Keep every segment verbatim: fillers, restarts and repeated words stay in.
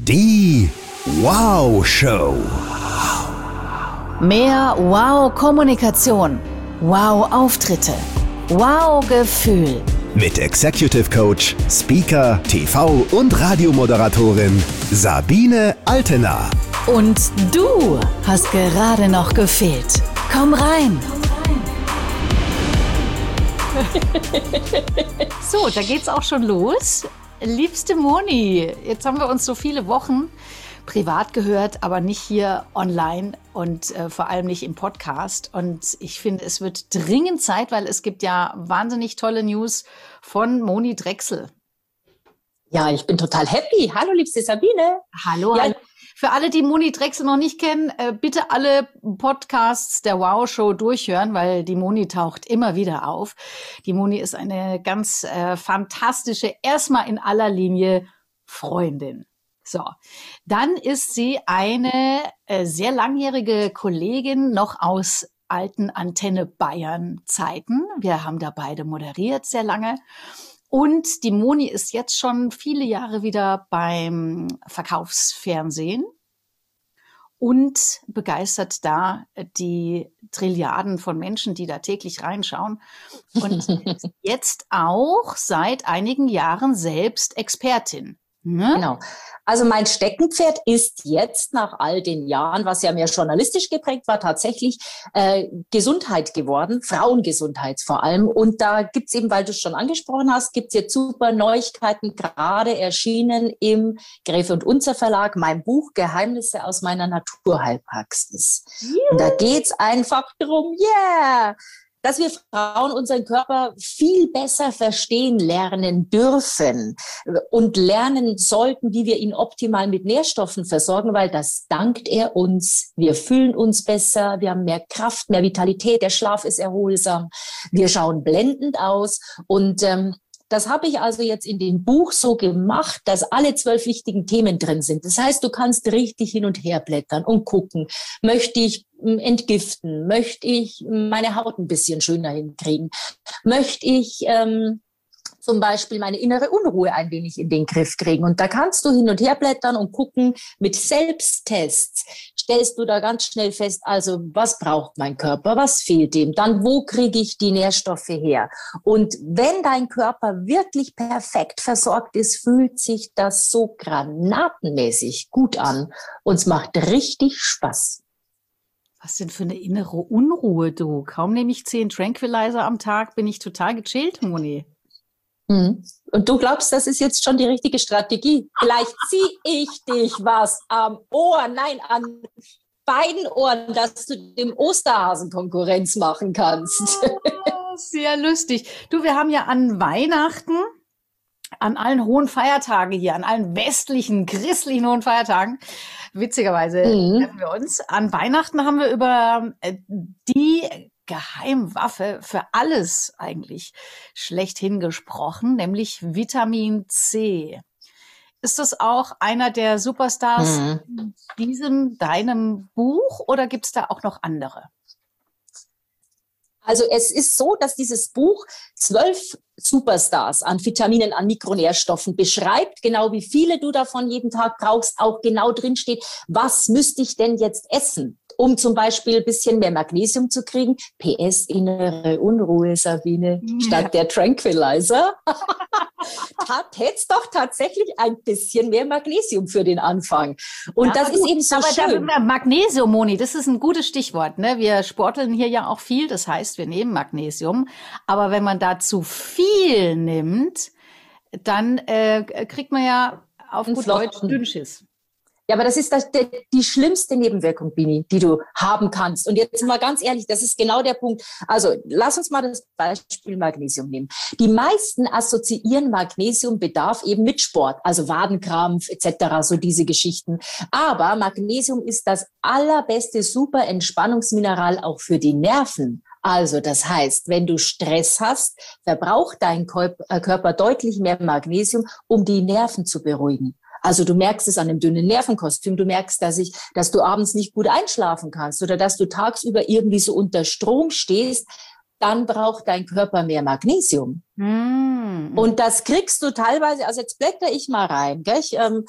Die Wow-Show. Mehr Wow-Kommunikation, Wow-Auftritte, Wow-Gefühl. Mit Executive Coach, Speaker, T V- und Radiomoderatorin Sabine Altena. Und du hast gerade noch gefehlt. Komm rein. So, da geht's auch schon los. Liebste Moni, jetzt haben wir uns so viele Wochen privat gehört, aber nicht hier online und äh, vor allem nicht im Podcast. Und ich finde, es wird dringend Zeit, weil es gibt ja wahnsinnig tolle News von Moni Drechsel. Ja, ich bin total happy. Hallo, liebste Sabine. Hallo, ja. hallo. Für alle, die Moni Drechsel noch nicht kennen, äh, bitte alle Podcasts der Wow-Show durchhören, weil die Moni taucht immer wieder auf. Die Moni ist eine ganz äh, fantastische, erstmal in aller Linie Freundin. So, dann ist sie eine äh, sehr langjährige Kollegin noch aus alten Antenne Bayern Zeiten. Wir haben da beide moderiert sehr lange. Und die Moni ist jetzt schon viele Jahre wieder beim Verkaufsfernsehen und begeistert da die Trilliarden von Menschen, die da täglich reinschauen. Und ist jetzt auch seit einigen Jahren selbst Expertin. Ne? Genau. Also mein Steckenpferd ist jetzt nach all den Jahren, was ja mehr journalistisch geprägt war, tatsächlich äh, Gesundheit geworden, Frauengesundheit vor allem. Und da gibt's eben, weil du es schon angesprochen hast, gibt's jetzt super Neuigkeiten, gerade erschienen im Gräfe und Unzer Verlag, mein Buch Geheimnisse aus meiner Naturheilpraxis. Yeah. Und da geht's einfach drum, yeah! dass wir Frauen unseren Körper viel besser verstehen lernen dürfen und lernen sollten, wie wir ihn optimal mit Nährstoffen versorgen, weil das dankt er uns. Wir fühlen uns besser, wir haben mehr Kraft, mehr Vitalität, der Schlaf ist erholsam, wir schauen blendend aus und ähm, das habe ich also jetzt in dem Buch so gemacht, dass alle zwölf wichtigen Themen drin sind. Das heißt, du kannst richtig hin und her blättern und gucken, möchte ich entgiften, möchte ich meine Haut ein bisschen schöner hinkriegen, möchte ich ähm, zum Beispiel meine innere Unruhe ein wenig in den Griff kriegen. Und da kannst du hin und her blättern und gucken, mit Selbsttests stellst du da ganz schnell fest, also was braucht mein Körper, was fehlt ihm, dann wo kriege ich die Nährstoffe her. Und wenn dein Körper wirklich perfekt versorgt ist, fühlt sich das so granatenmäßig gut an und es macht richtig Spaß. Was denn für eine innere Unruhe, du? Kaum nehme ich zehn Tranquilizer am Tag, bin ich total gechillt, Moni. Und du glaubst, das ist jetzt schon die richtige Strategie. Vielleicht ziehe ich dich was am Ohr, nein, an beiden Ohren, dass du dem Osterhasen Konkurrenz machen kannst. Oh, sehr lustig. Du, wir haben ja an Weihnachten, an allen hohen Feiertagen hier, an allen westlichen, christlichen hohen Feiertagen, witzigerweise mhm. treffen wir uns. An Weihnachten haben wir über die Geheimwaffe für alles eigentlich schlechthin gesprochen, nämlich Vitamin C. Ist das auch einer der Superstars mhm. in diesem, deinem Buch oder gibt es da auch noch andere? Also es ist so, dass dieses Buch zwölf Superstars an Vitaminen, an Mikronährstoffen beschreibt, genau wie viele du davon jeden Tag brauchst, auch genau drin steht, was müsste ich denn jetzt essen, um zum Beispiel ein bisschen mehr Magnesium zu kriegen. P S, innere Unruhe, Sabine, ja. Statt der Tranquilizer. Hat jetzt doch tatsächlich ein bisschen mehr Magnesium für den Anfang. Und ja, das ist eben so aber schön. Da, Magnesium, Moni, das ist ein gutes Stichwort. Ne? Wir sporteln hier ja auch viel, das heißt, wir nehmen Magnesium. Aber wenn man da zu viel nimmt, dann äh, kriegt man ja auf gut Deutsch Dünnschiss. Ja, aber das ist das, der, die schlimmste Nebenwirkung, Bini, die du haben kannst. Und jetzt mal ganz ehrlich, das ist genau der Punkt. Also lass uns mal das Beispiel Magnesium nehmen. Die meisten assoziieren Magnesiumbedarf eben mit Sport, also Wadenkrampf et cetera, so diese Geschichten. Aber Magnesium ist das allerbeste super Entspannungsmineral auch für die Nerven. Also das heißt, wenn du Stress hast, verbraucht dein Körper deutlich mehr Magnesium, um die Nerven zu beruhigen. Also du merkst es an dem dünnen Nervenkostüm, du merkst, dass ich, dass du abends nicht gut einschlafen kannst oder dass du tagsüber irgendwie so unter Strom stehst, dann braucht dein Körper mehr Magnesium. Mm. Und das kriegst du teilweise, also jetzt blätter ich mal rein, gell? Ich, ähm,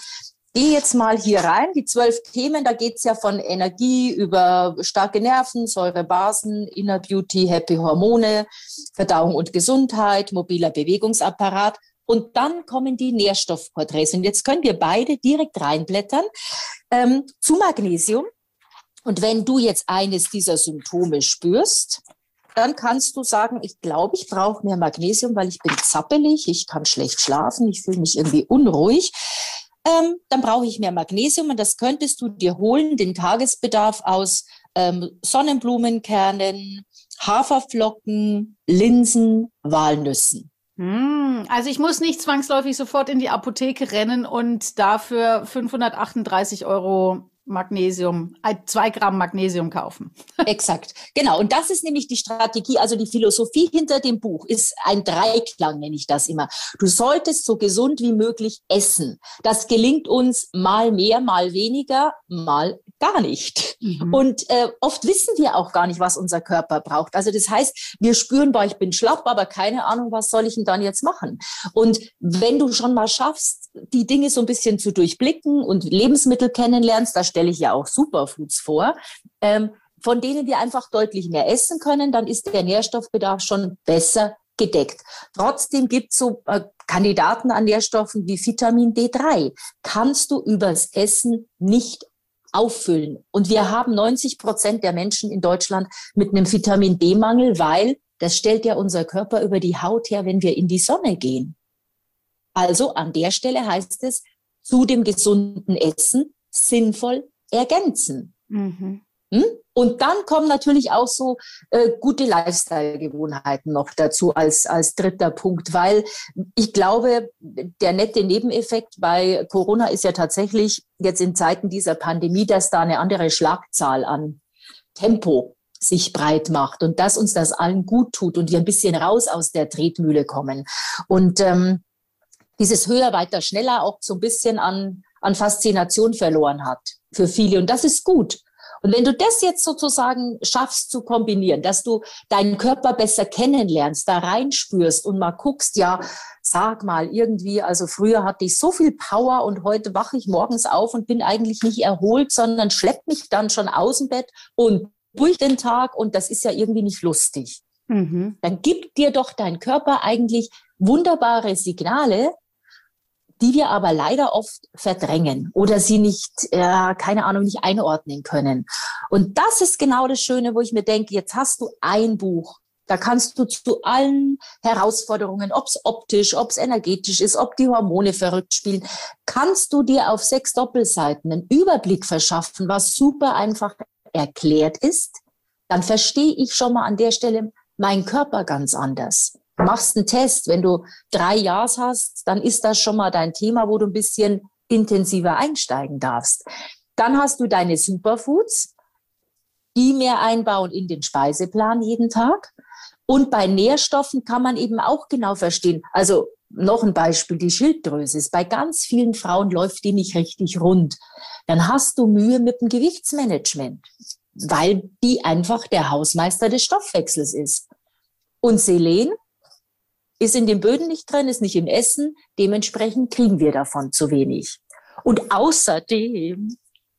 gehe jetzt mal hier rein, die zwölf Themen, da geht's ja von Energie über starke Nerven, Säurebasen, Inner Beauty, Happy Hormone, Verdauung und Gesundheit, mobiler Bewegungsapparat. Und dann kommen die Nährstoffporträts. Und jetzt können wir beide direkt reinblättern ähm, zu Magnesium. Und wenn du jetzt eines dieser Symptome spürst, dann kannst du sagen, ich glaube, ich brauche mehr Magnesium, weil ich bin zappelig, ich kann schlecht schlafen, ich fühle mich irgendwie unruhig. Ähm, dann brauche ich mehr Magnesium und das könntest du dir holen, den Tagesbedarf aus ähm, Sonnenblumenkernen, Haferflocken, Linsen, Walnüssen. Also ich muss nicht zwangsläufig sofort in die Apotheke rennen und dafür fünfhundertachtunddreißig Euro Magnesium, zwei Gramm Magnesium kaufen. Exakt, genau. Und das ist nämlich die Strategie, also die Philosophie hinter dem Buch ist ein Dreiklang, nenne ich das immer. Du solltest so gesund wie möglich essen. Das gelingt uns mal mehr, mal weniger, mal gar nicht. Mhm. Und äh, oft wissen wir auch gar nicht, was unser Körper braucht. Also das heißt, wir spüren, boah, ich bin schlapp, aber keine Ahnung, was soll ich denn dann jetzt machen? Und wenn du schon mal schaffst, die Dinge so ein bisschen zu durchblicken und Lebensmittel kennenlernst, da stelle ich ja auch Superfoods vor, ähm, von denen wir einfach deutlich mehr essen können, dann ist der Nährstoffbedarf schon besser gedeckt. Trotzdem gibt es so äh, Kandidaten an Nährstoffen wie Vitamin D drei. Kannst du übers Essen nicht auffüllen. Und wir haben neunzig Prozent der Menschen in Deutschland mit einem Vitamin D-Mangel, weil das stellt ja unser Körper über die Haut her, wenn wir in die Sonne gehen. Also an der Stelle heißt es, zu dem gesunden Essen sinnvoll ergänzen. Mhm. Hm? Und dann kommen natürlich auch so äh, gute Lifestyle-Gewohnheiten noch dazu als, als dritter Punkt, weil ich glaube, der nette Nebeneffekt bei Corona ist ja tatsächlich jetzt in Zeiten dieser Pandemie, dass da eine andere Schlagzahl an Tempo sich breit macht und dass uns das allen gut tut und wir ein bisschen raus aus der Tretmühle kommen. Und ähm, dieses höher, weiter, schneller auch so ein bisschen an, an Faszination verloren hat für viele. Und das ist gut. Und wenn du das jetzt sozusagen schaffst zu kombinieren, dass du deinen Körper besser kennenlernst, da reinspürst und mal guckst, ja, sag mal irgendwie, also früher hatte ich so viel Power und heute wache ich morgens auf und bin eigentlich nicht erholt, sondern schlepp mich dann schon aus dem Bett und durch den Tag und das ist ja irgendwie nicht lustig. Mhm. Dann gibt dir doch dein Körper eigentlich wunderbare Signale, die wir aber leider oft verdrängen oder sie nicht, äh, keine Ahnung, nicht einordnen können. Und das ist genau das Schöne, wo ich mir denke, jetzt hast du ein Buch, da kannst du zu allen Herausforderungen, ob es optisch, ob es energetisch ist, ob die Hormone verrückt spielen, kannst du dir auf sechs Doppelseiten einen Überblick verschaffen, was super einfach erklärt ist. Dann verstehe ich schon mal an der Stelle meinen Körper ganz anders. Du machst einen Test, wenn du drei Ja's hast, dann ist das schon mal dein Thema, wo du ein bisschen intensiver einsteigen darfst. Dann hast du deine Superfoods, die mehr einbauen in den Speiseplan jeden Tag. Und bei Nährstoffen kann man eben auch genau verstehen, also noch ein Beispiel, die Schilddrüse ist, bei ganz vielen Frauen läuft die nicht richtig rund. Dann hast du Mühe mit dem Gewichtsmanagement, weil die einfach der Hausmeister des Stoffwechsels ist. Und Selen ist in den Böden nicht drin, ist nicht im Essen. Dementsprechend kriegen wir davon zu wenig. Und außerdem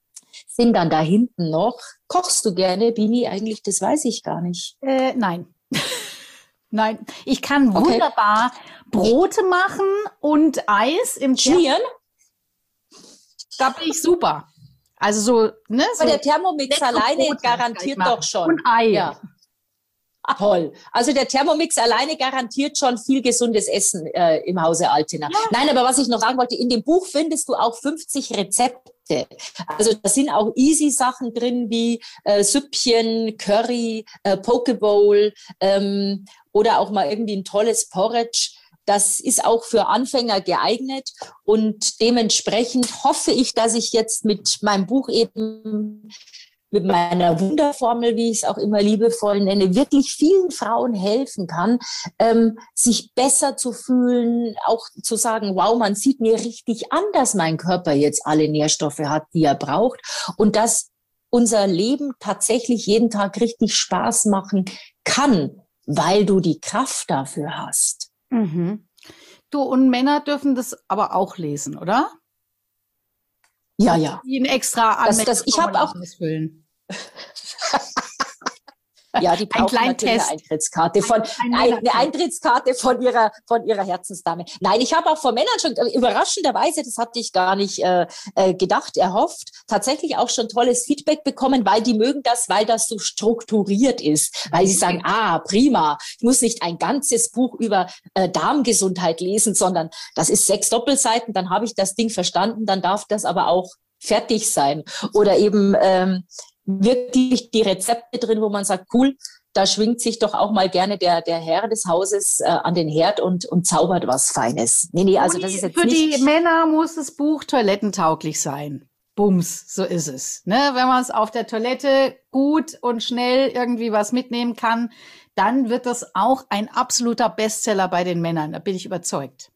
sind dann da hinten noch, kochst du gerne, Bini? Eigentlich, das weiß ich gar nicht. Äh, nein. Nein, ich kann okay. wunderbar Brote machen und Eis im Schmieren. Da bin ich super. Also so, ne? So aber der Thermomix alleine Brote garantiert doch schon. Und Ei. Ja. Toll. Also der Thermomix alleine garantiert schon viel gesundes Essen äh, im Hause Altena. Ja. Nein, aber was ich noch sagen wollte, in dem Buch findest du auch fünfzig Rezepte. Also da sind auch easy Sachen drin wie äh, Süppchen, Curry, äh, Pokebowl ähm, oder auch mal irgendwie ein tolles Porridge. Das ist auch für Anfänger geeignet und dementsprechend hoffe ich, dass ich jetzt mit meinem Buch eben mit meiner Wunderformel, wie ich es auch immer liebevoll nenne, wirklich vielen Frauen helfen kann, ähm, sich besser zu fühlen, auch zu sagen, wow, man sieht mir richtig an, dass mein Körper jetzt alle Nährstoffe hat, die er braucht und dass unser Leben tatsächlich jeden Tag richtig Spaß machen kann, weil du die Kraft dafür hast. Mhm. Du, und Männer dürfen das aber auch lesen, oder? Ja, ja. Die ein extra das, das, ich habe auch ausfüllen. Ja, die brauchen ein natürlich eine Eintrittskarte von ein, ein eine Eintrittskarte von ihrer von ihrer Herzensdame. Nein, ich habe auch von Männern schon überraschenderweise, das hatte ich gar nicht äh, gedacht, erhofft, tatsächlich auch schon tolles Feedback bekommen, weil die mögen das, weil das so strukturiert ist, weil sie sagen, ah, prima, ich muss nicht ein ganzes Buch über äh, Darmgesundheit lesen, sondern das ist sechs Doppelseiten, dann habe ich das Ding verstanden, dann darf das aber auch fertig sein. Oder eben ähm, wirklich die Rezepte drin, wo man sagt, cool, da schwingt sich doch auch mal gerne der, der Herr des Hauses äh, an den Herd und, und zaubert was Feines. Nee, nee, also das ist jetzt Für nicht... die Männer muss das Buch toilettentauglich sein. Bums, so ist es. Ne? Wenn man es auf der Toilette gut und schnell irgendwie was mitnehmen kann, dann wird das auch ein absoluter Bestseller bei den Männern. Da bin ich überzeugt.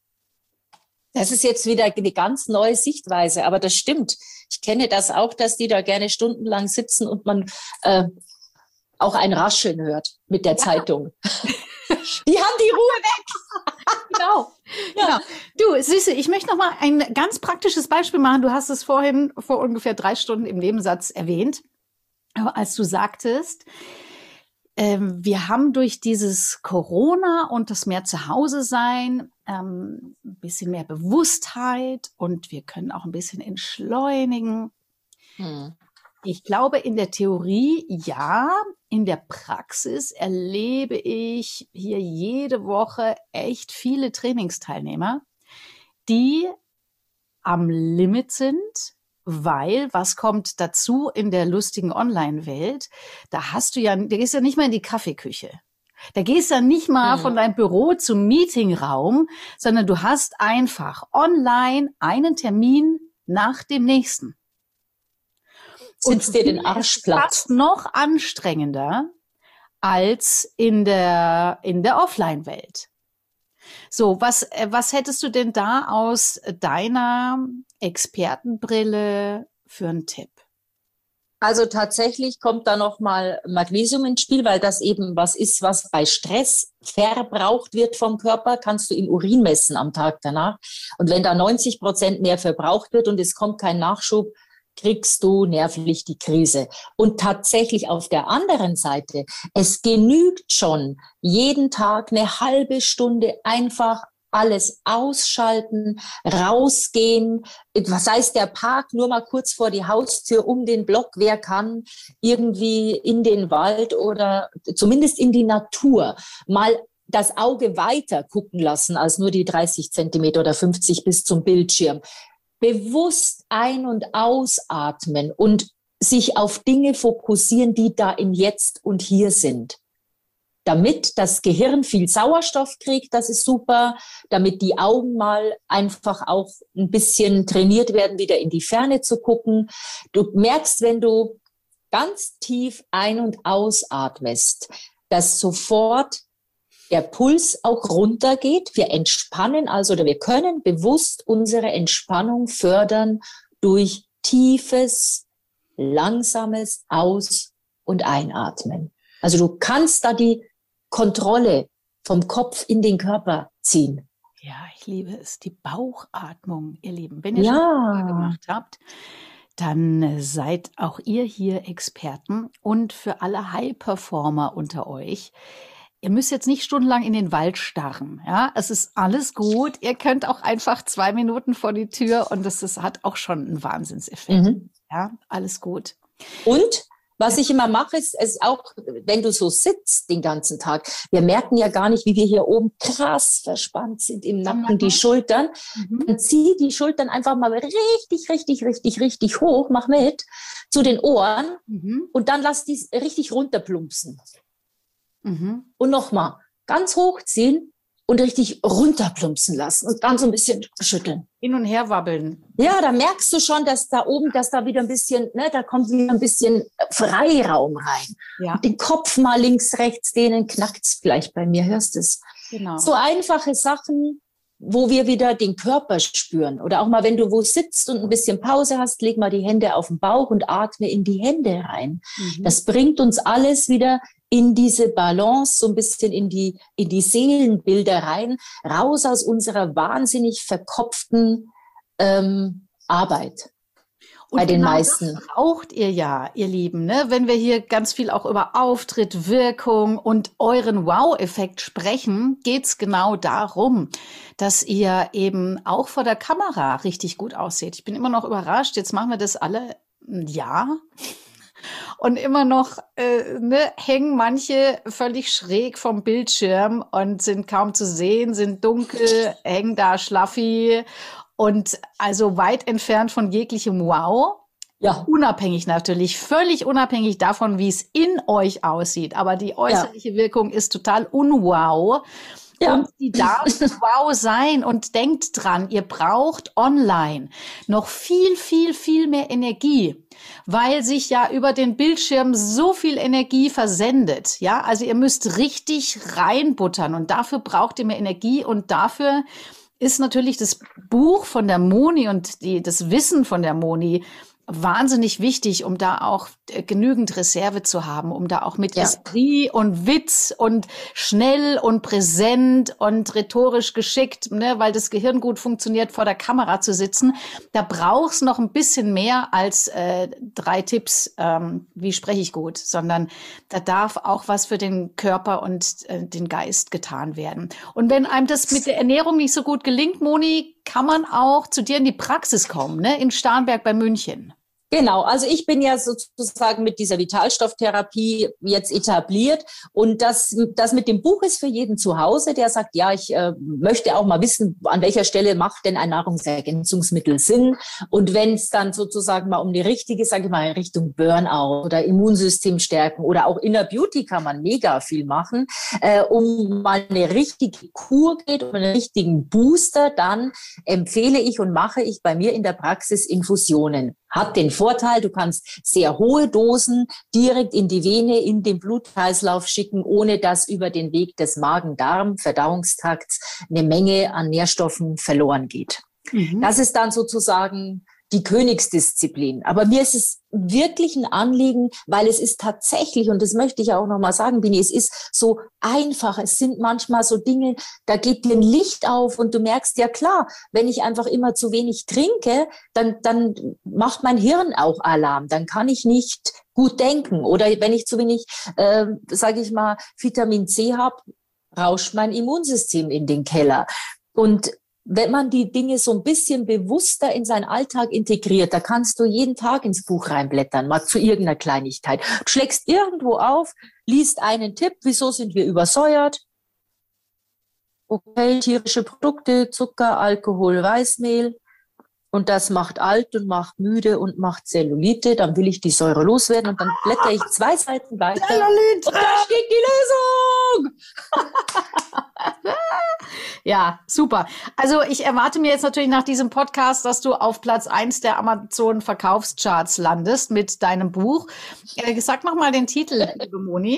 Das ist jetzt wieder eine ganz neue Sichtweise, aber das stimmt. Ich kenne das auch, dass die da gerne stundenlang sitzen und man äh, auch ein Rascheln hört mit der ja. Zeitung. Die haben die Ruhe weg. Genau. Ja. Genau. Du, Süße, ich möchte noch mal ein ganz praktisches Beispiel machen. Du hast es vorhin vor ungefähr drei Stunden im Nebensatz erwähnt, aber als du sagtest, Ähm, wir haben durch dieses Corona und das mehr zu Hause sein ähm, ein bisschen mehr Bewusstheit und wir können auch ein bisschen entschleunigen. Hm. Ich glaube, in der Theorie ja, in der Praxis erlebe ich hier jede Woche echt viele Trainingsteilnehmer, die am Limit sind. Weil, was kommt dazu in der lustigen Online-Welt? Da hast du ja, da gehst du ja nicht mal in die Kaffeeküche. Da gehst du ja nicht mal mhm. von deinem Büro zum Meetingraum, sondern du hast einfach online einen Termin nach dem nächsten. Sitzt dir den Arsch platt. Fast noch anstrengender als in der, in der Offline-Welt. So, was, was hättest du denn da aus deiner Expertenbrille für einen Tipp? Also tatsächlich kommt da nochmal Magnesium ins Spiel, weil das eben was ist, was bei Stress verbraucht wird vom Körper, kannst du im Urin messen am Tag danach. Und wenn da neunzig Prozent mehr verbraucht wird und es kommt kein Nachschub, kriegst du nervlich die Krise. Und tatsächlich auf der anderen Seite, es genügt schon, jeden Tag eine halbe Stunde einfach alles ausschalten, rausgehen, was heißt der Park, nur mal kurz vor die Haustür, um den Block, wer kann, irgendwie in den Wald oder zumindest in die Natur, mal das Auge weiter gucken lassen als nur die dreißig Zentimeter oder fünfzig bis zum Bildschirm. Bewusst ein- und ausatmen und sich auf Dinge fokussieren, die da im Jetzt und Hier sind. Damit das Gehirn viel Sauerstoff kriegt, das ist super. Damit die Augen mal einfach auch ein bisschen trainiert werden, wieder in die Ferne zu gucken. Du merkst, wenn du ganz tief ein- und ausatmest, dass sofort der Puls auch runtergeht. Wir entspannen also, oder wir können bewusst unsere Entspannung fördern durch tiefes, langsames Aus- und Einatmen. Also du kannst da die Kontrolle vom Kopf in den Körper ziehen. Ja, ich liebe es. Die Bauchatmung, ihr Lieben. Wenn ihr ja. schon mal gemacht habt, dann seid auch ihr hier Experten. Und für alle High-Performer unter euch, ihr müsst jetzt nicht stundenlang in den Wald starren. Ja, es ist alles gut. Ihr könnt auch einfach zwei Minuten vor die Tür und das ist, hat auch schon einen Wahnsinnseffekt. Mhm. Ja, alles gut. Und was ich immer mache, ist, ist auch, wenn du so sitzt den ganzen Tag, wir merken ja gar nicht, wie wir hier oben krass verspannt sind im Nacken, die Schultern. Mhm. Dann zieh die Schultern einfach mal richtig, richtig, richtig, richtig hoch, mach mit, zu den Ohren mhm. und dann lass die richtig runterplumpsen. Mhm. Und nochmal ganz hochziehen und richtig runterplumpsen lassen und dann so ein bisschen schütteln. Hin und her wabbeln. Ja, da merkst du schon, dass da oben, dass da wieder ein bisschen, ne, da kommt wieder ein bisschen Freiraum rein. Ja. Und den Kopf mal links, rechts dehnen, knackt's vielleicht bei mir, hörst du es? Genau. So einfache Sachen, wo wir wieder den Körper spüren. Oder auch mal, wenn du wo sitzt und ein bisschen Pause hast, leg mal die Hände auf den Bauch und atme in die Hände rein. Mhm. Das bringt uns alles wieder in diese Balance, so ein bisschen in die, in die Seelenbilder rein, raus aus unserer wahnsinnig verkopften ähm, Arbeit. Und bei den genau meisten. Das braucht ihr ja, ihr Lieben, ne? Wenn wir hier ganz viel auch über Auftritt, Wirkung und euren Wow-Effekt sprechen, geht's genau darum, dass ihr eben auch vor der Kamera richtig gut aussieht. Ich bin immer noch überrascht. Jetzt machen wir das alle ein Jahr. Und immer noch äh, ne, hängen manche völlig schräg vom Bildschirm und sind kaum zu sehen, sind dunkel, hängen da schlaffi und also weit entfernt von jeglichem Wow. Ja. Unabhängig natürlich, völlig unabhängig davon, wie es in euch aussieht. Aber die äußerliche ja. Wirkung ist total unwow. Ja. Und die darf wow sein. Und denkt dran, ihr braucht online noch viel, viel, viel mehr Energie, weil sich ja über den Bildschirm so viel Energie versendet. Ja, also ihr müsst richtig reinbuttern und dafür braucht ihr mehr Energie und dafür ist natürlich das Buch von der Moni und die, das Wissen von der Moni wahnsinnig wichtig, um da auch genügend Reserve zu haben, um da auch mit ja. Esprit und Witz und schnell und präsent und rhetorisch geschickt, ne, weil das Gehirn gut funktioniert, vor der Kamera zu sitzen. Da braucht's noch ein bisschen mehr als äh, drei Tipps, ähm, wie spreche ich gut, sondern da darf auch was für den Körper und äh, den Geist getan werden. Und wenn einem das mit der Ernährung nicht so gut gelingt, Moni, kann man auch zu dir in die Praxis kommen, ne, in Starnberg bei München. Genau, also ich bin ja sozusagen mit dieser Vitalstofftherapie jetzt etabliert und das, das mit dem Buch ist für jeden zu Hause, der sagt, ja, ich äh, möchte auch mal wissen, an welcher Stelle macht denn ein Nahrungsergänzungsmittel Sinn und wenn es dann sozusagen mal um die richtige, sage ich mal, in Richtung Burnout oder Immunsystem stärken oder auch Inner Beauty kann man mega viel machen, äh, um mal eine richtige Kur geht, um einen richtigen Booster, dann empfehle ich und mache ich bei mir in der Praxis Infusionen. Hat den Vorteil, du kannst sehr hohe Dosen direkt in die Vene, in den Blutkreislauf schicken, ohne dass über den Weg des Magen-Darm-Verdauungstrakts eine Menge an Nährstoffen verloren geht. Mhm. Das ist dann sozusagen die Königsdisziplin. Aber mir ist es wirklich ein Anliegen, weil es ist tatsächlich, und das möchte ich auch nochmal sagen, Bini, es ist so einfach. Es sind manchmal so Dinge, da geht dir ein Licht auf und du merkst, ja klar, wenn ich einfach immer zu wenig trinke, dann, dann macht mein Hirn auch Alarm. Dann kann ich nicht gut denken. Oder wenn ich zu wenig, äh, sage ich mal, Vitamin C habe, rauscht mein Immunsystem in den Keller. Und wenn man die Dinge so ein bisschen bewusster in seinen Alltag integriert, da kannst du jeden Tag ins Buch reinblättern, mal zu irgendeiner Kleinigkeit. Du schlägst irgendwo auf, liest einen Tipp, wieso sind wir übersäuert? Okay, tierische Produkte, Zucker, Alkohol, Weißmehl. Und das macht alt und macht müde und macht Zellulite. Dann will ich die Säure loswerden und dann blätter ich zwei Seiten weiter. Zellulite. Und da steht die Lösung! Ja, super. Also ich erwarte mir jetzt natürlich nach diesem Podcast, dass du auf Platz eins der Amazon-Verkaufscharts landest mit deinem Buch. Äh, sag noch mal den Titel, liebe Moni.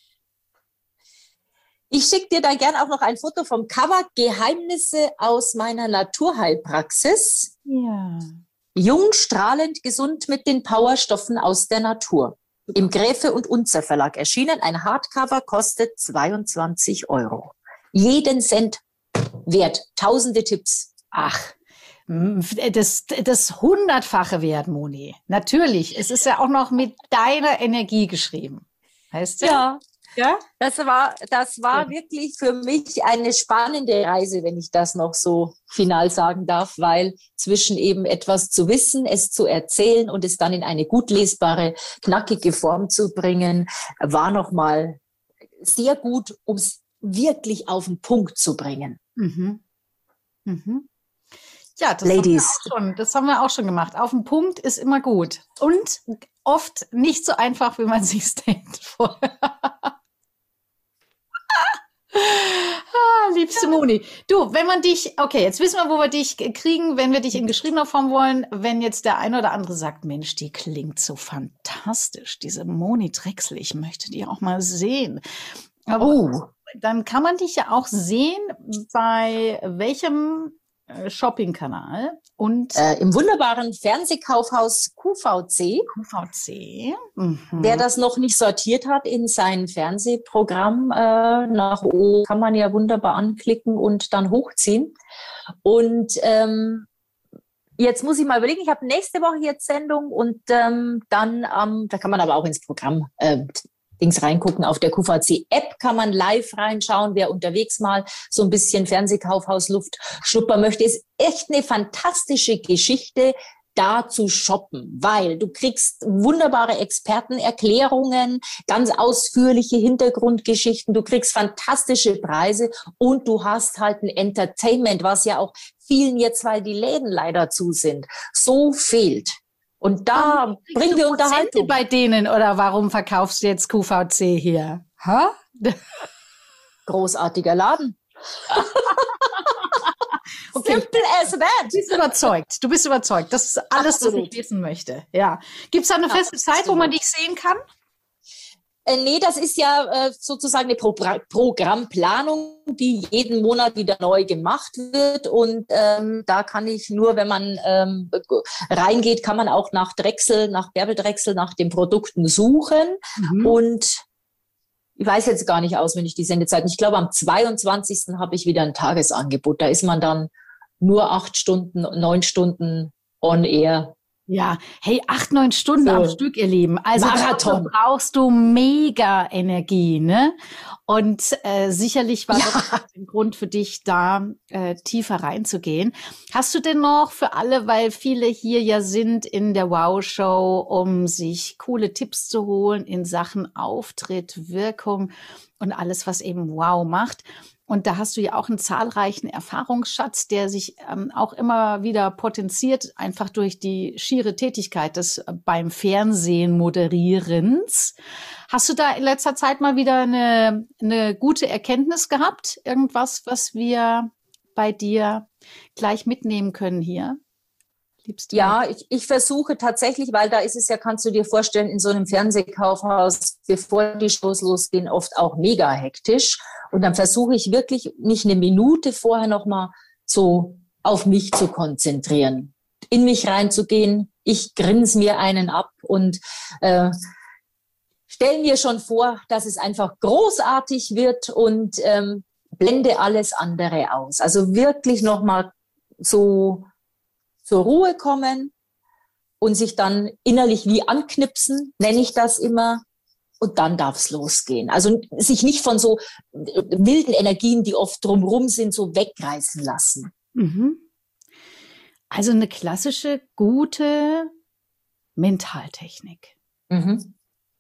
Ich schicke dir da gern auch noch ein Foto vom Cover. Geheimnisse aus meiner Naturheilpraxis. Ja. Jung, strahlend, gesund mit den Powerstoffen aus der Natur. Im Gräfe und Unzer Verlag erschienen. Ein Hardcover kostet zweiundzwanzig Euro. Jeden Cent wert. Tausende Tipps. Ach, das, das Hundertfache wert, Moni. Natürlich. Es ist ja auch noch mit deiner Energie geschrieben. Heißt ja? Ja. Ja? Das war, das war ja. wirklich für mich eine spannende Reise, wenn ich das noch so final sagen darf, weil zwischen eben etwas zu wissen, es zu erzählen und es dann in eine gut lesbare, knackige Form zu bringen, war nochmal sehr gut, um es wirklich auf den Punkt zu bringen. Mhm. Mhm. Ja, das Ladies. Haben wir auch schon, das haben wir auch schon gemacht. Auf den Punkt ist immer gut. Und oft nicht so einfach, wie man sich denkt vorher. Ah, liebste Moni. Du, wenn man dich, okay, jetzt wissen wir, wo wir dich kriegen, wenn wir dich in geschriebener Form wollen. Wenn jetzt der eine oder andere sagt, Mensch, die klingt so fantastisch, diese Moni Drechsel, ich möchte die auch mal sehen. Aber Oh. dann kann man dich ja auch sehen bei welchem Shopping-Kanal und Äh, im wunderbaren Fernsehkaufhaus Q V C. Q V C. Mhm. Wer das noch nicht sortiert hat in sein Fernsehprogramm, äh, nach oben kann man ja wunderbar anklicken und dann hochziehen. Und ähm, Jetzt muss ich mal überlegen, ich habe nächste Woche jetzt Sendung und ähm, dann, ähm, da kann man aber auch ins Programm äh, Dings reingucken. Auf der Q V C-App kann man live reinschauen, wer unterwegs mal so ein bisschen Fernsehkaufhausluft schnuppern möchte. Ist echt eine fantastische Geschichte, da zu shoppen, weil du kriegst wunderbare Expertenerklärungen, ganz ausführliche Hintergrundgeschichten, du kriegst fantastische Preise und du hast halt ein Entertainment, was ja auch vielen jetzt, weil die Läden leider zu sind, so fehlt. Und da um, bringen wir Unterhaltung. Bei denen oder warum verkaufst du jetzt Q V C hier? Ha? Großartiger Laden. Okay. Simple as that. Du bist überzeugt. Du bist überzeugt. Das ist alles, Absolut. was ich wissen möchte. Ja. Gibt es da eine ja, feste Zeit, Absolut. wo man dich sehen kann? Äh, nee, das ist ja äh, sozusagen eine Pro- Programmplanung, die jeden Monat wieder neu gemacht wird. Und ähm, da kann ich nur, wenn man ähm, reingeht, kann man auch nach Drechsel, nach Bärbel Drechsel, nach den Produkten suchen. Mhm. Und ich weiß jetzt gar nicht auswendig die Sendezeiten. Ich glaube, am zweiundzwanzigsten habe ich wieder ein Tagesangebot. Da ist man dann nur acht Stunden, neun Stunden on air. Ja, hey, acht, neun Stunden so. am Stück, ihr Lieben. Also Marathon. Da brauchst du mega Energie, ne? Und äh, sicherlich war ja. das ein Grund für dich, da äh, tiefer reinzugehen. Hast du denn noch für alle, weil viele hier ja sind in der Wow-Show, um sich coole Tipps zu holen in Sachen Auftritt, Wirkung und alles, was eben Wow macht. Und da hast du ja auch einen zahlreichen Erfahrungsschatz, der sich ähm, auch immer wieder potenziert, einfach durch die schiere Tätigkeit des äh, beim Fernsehen Moderierens. Hast du da in letzter Zeit mal wieder eine, eine gute Erkenntnis gehabt? Irgendwas, was wir bei dir gleich mitnehmen können hier? Liebst du? Ja, ich, ich versuche tatsächlich, weil da ist es ja, kannst du dir vorstellen, in so einem Fernsehkaufhaus, bevor die Shows losgehen, oft auch mega hektisch. Und dann versuche ich wirklich, mich eine Minute vorher nochmal so auf mich zu konzentrieren, in mich reinzugehen. Ich grinse mir einen ab und äh, stelle mir schon vor, dass es einfach großartig wird und ähm, blende alles andere aus. Also wirklich nochmal so zur Ruhe kommen und sich dann innerlich wie anknipsen, nenne ich das immer. Und dann darf es losgehen. Also sich nicht von so wilden Energien, die oft drumherum sind, so wegreißen lassen. Mhm. Also eine klassische, gute Mentaltechnik. Mhm.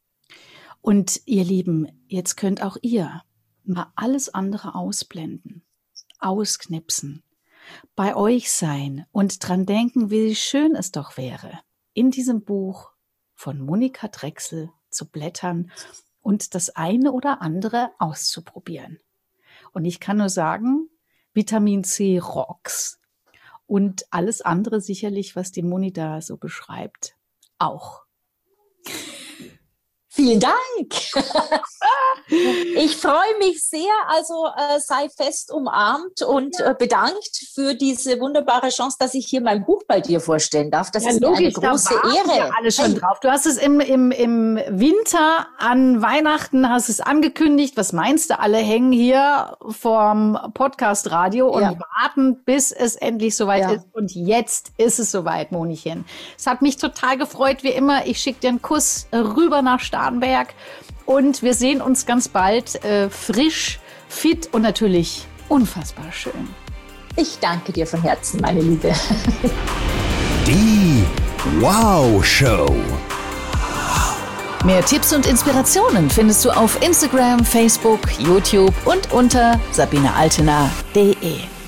Und ihr Lieben, jetzt könnt auch ihr mal alles andere ausblenden, ausknipsen, bei euch sein und dran denken, wie schön es doch wäre, in diesem Buch von Monika Drechsel zu blättern und das eine oder andere auszuprobieren. Und ich kann nur sagen, Vitamin C rocks und alles andere sicherlich, was die Moni da so beschreibt, auch. Vielen Dank. Ich freue mich sehr, also äh, sei fest umarmt und äh, bedankt für diese wunderbare Chance, dass ich hier mein Buch bei dir vorstellen darf. Das ja, ist logisch, mir eine große da Ehre. Ja, alles schon hey. drauf. Du hast es im, im, im Winter an Weihnachten hast es angekündigt. Was meinst du? Alle hängen hier vorm Podcast-Radio und ja. warten, bis es endlich soweit ja. ist. Und jetzt ist es soweit, Monichen. Es hat mich total gefreut, wie immer. Ich schicke dir einen Kuss rüber nach Starnberg. Und wir sehen uns ganz bald äh, frisch, fit und natürlich unfassbar schön. Ich danke dir von Herzen, meine Liebe. Die Wow Show. Mehr Tipps und Inspirationen findest du auf Instagram, Facebook, YouTube und unter sabine altena punkt de.